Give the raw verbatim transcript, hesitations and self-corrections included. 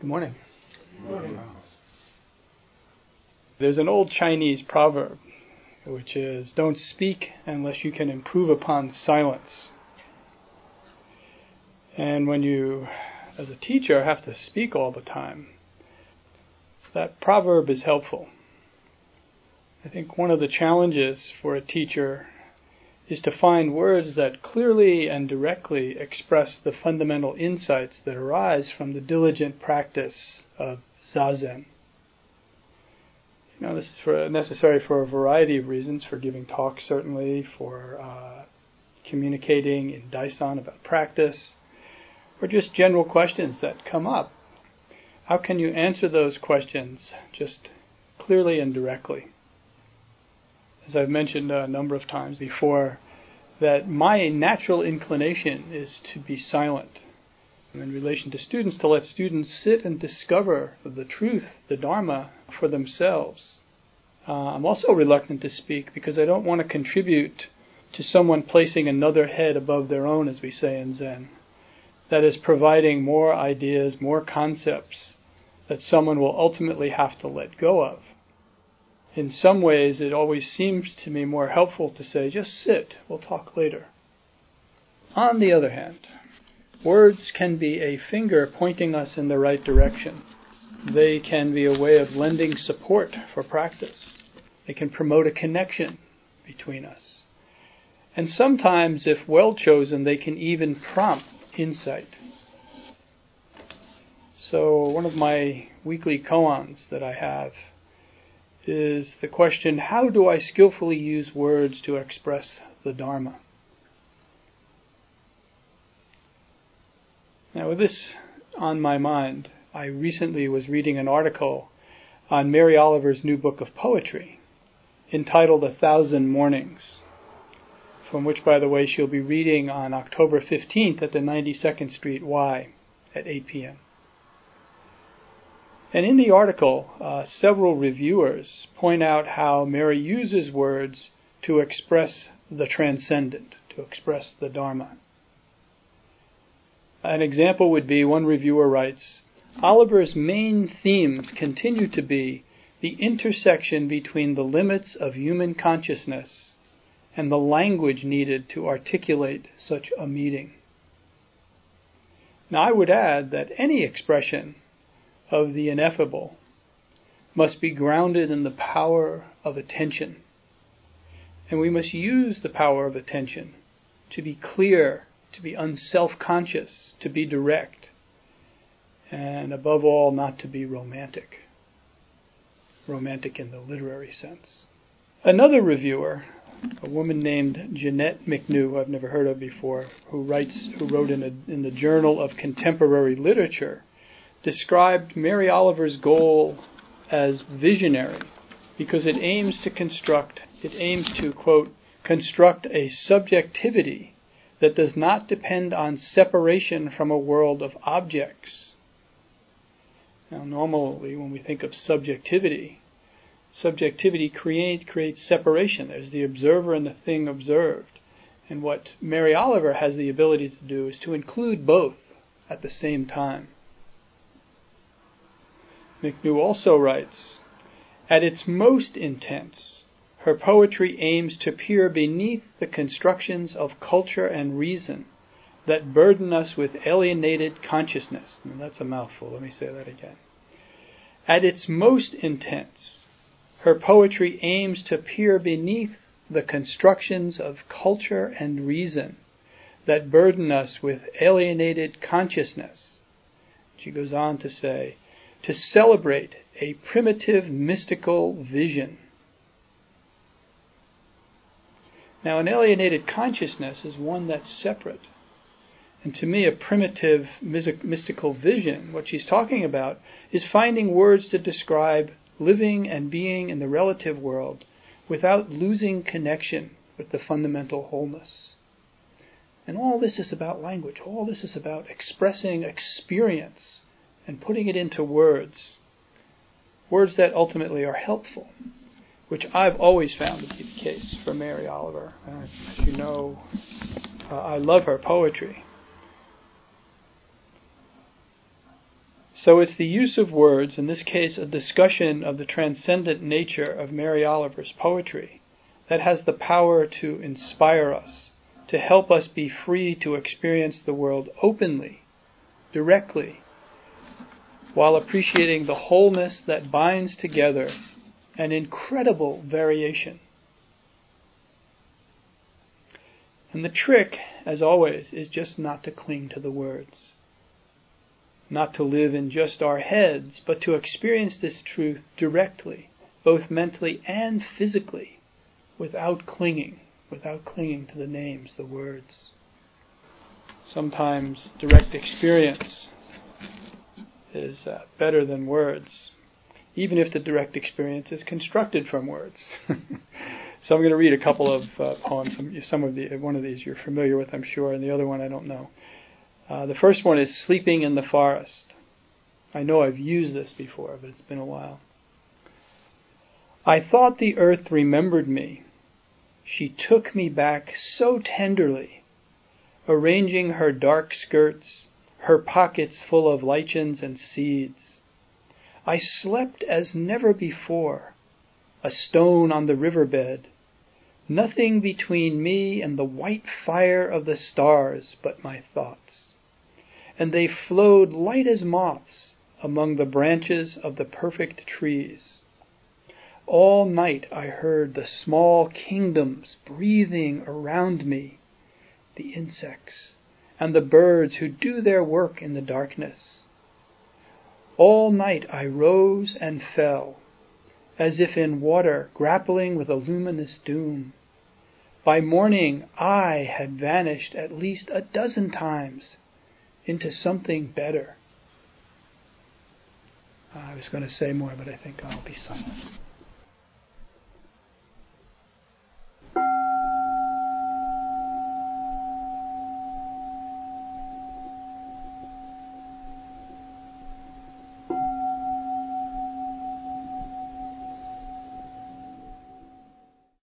Good morning. Good morning. There's an old Chinese proverb, which is, don't speak unless you can improve upon silence. And when you, as a teacher, have to speak all the time, that proverb is helpful. I think one of the challenges for a teacher is to find words that clearly and directly express the fundamental insights that arise from the diligent practice of Zazen. You know, this is for, necessary for a variety of reasons, for giving talks certainly, for uh, communicating in Daisen about practice, or just general questions that come up. How can you answer those questions just clearly and directly? As I've mentioned a number of times before, that my natural inclination is to be silent. In relation to students, to let students sit and discover the truth, the Dharma, for themselves. Uh, I'm also reluctant to speak because I don't want to contribute to someone placing another head above their own, as we say in Zen. That is, providing more ideas, more concepts that someone will ultimately have to let go of. In some ways, it always seems to me more helpful to say, just sit, we'll talk later. On the other hand, words can be a finger pointing us in the right direction. They can be a way of lending support for practice. They can promote a connection between us. And sometimes, if well chosen, they can even prompt insight. So one of my weekly koans that I have is the question, how do I skillfully use words to express the Dharma? Now, with this on my mind, I recently was reading an article on Mary Oliver's new book of poetry, entitled A Thousand Mornings, from which, by the way, she'll be reading on October fifteenth at the ninety-second Street Y at eight p.m. And in the article, uh, several reviewers point out how Mary uses words to express the transcendent, to express the Dharma. An example would be, one reviewer writes, Oliver's main themes continue to be the intersection between the limits of human consciousness and the language needed to articulate such a meeting. Now, I would add that any expression of the ineffable must be grounded in the power of attention. And we must use the power of attention to be clear, to be unself-conscious, to be direct, and above all, not to be romantic. Romantic in the literary sense. Another reviewer, a woman named Jeanette McNew, who I've never heard of before, who writes, who wrote in, a, in the Journal of Contemporary Literature, described Mary Oliver's goal as visionary because it aims to construct, it aims to, quote, construct a subjectivity that does not depend on separation from a world of objects. Now, normally when we think of subjectivity, subjectivity create, creates separation. There's the observer and the thing observed. And what Mary Oliver has the ability to do is to include both at the same time. McNew also writes, at its most intense, her poetry aims to peer beneath the constructions of culture and reason that burden us with alienated consciousness. Now, that's a mouthful, let me say that again. At its most intense, her poetry aims to peer beneath the constructions of culture and reason that burden us with alienated consciousness. She goes on to say, to celebrate a primitive mystical vision. Now, an alienated consciousness is one that's separate. And to me, a primitive mystical vision, what she's talking about, is finding words to describe living and being in the relative world without losing connection with the fundamental wholeness. And all this is about language. All this is about expressing experience and putting it into words, words that ultimately are helpful, which I've always found to be the case for Mary Oliver. Uh, as you know, uh, I love her poetry. So it's the use of words, in this case a discussion of the transcendent nature of Mary Oliver's poetry, that has the power to inspire us, to help us be free to experience the world openly, directly, while appreciating the wholeness that binds together an incredible variation. And the trick, as always, is just not to cling to the words. Not to live in just our heads, but to experience this truth directly, both mentally and physically, without clinging, without clinging to the names, the words. Sometimes direct experience is uh, better than words, even if the direct experience is constructed from words. So I'm going to read a couple of uh, poems. Some of the one of these you're familiar with, I'm sure, and the other one I don't know. Uh, the first one is Sleeping in the Forest. I know I've used this before, but it's been a while. I thought the earth remembered me. She took me back so tenderly, arranging her dark skirts, her pockets full of lichens and seeds. I slept as never before, a stone on the riverbed, nothing between me and the white fire of the stars but my thoughts. And they flowed light as moths among the branches of the perfect trees. All night I heard the small kingdoms breathing around me, the insects and the birds who do their work in the darkness. All night I rose and fell, as if in water grappling with a luminous doom. By morning I had vanished at least a dozen times into something better. I was going to say more, but I think I'll be silent.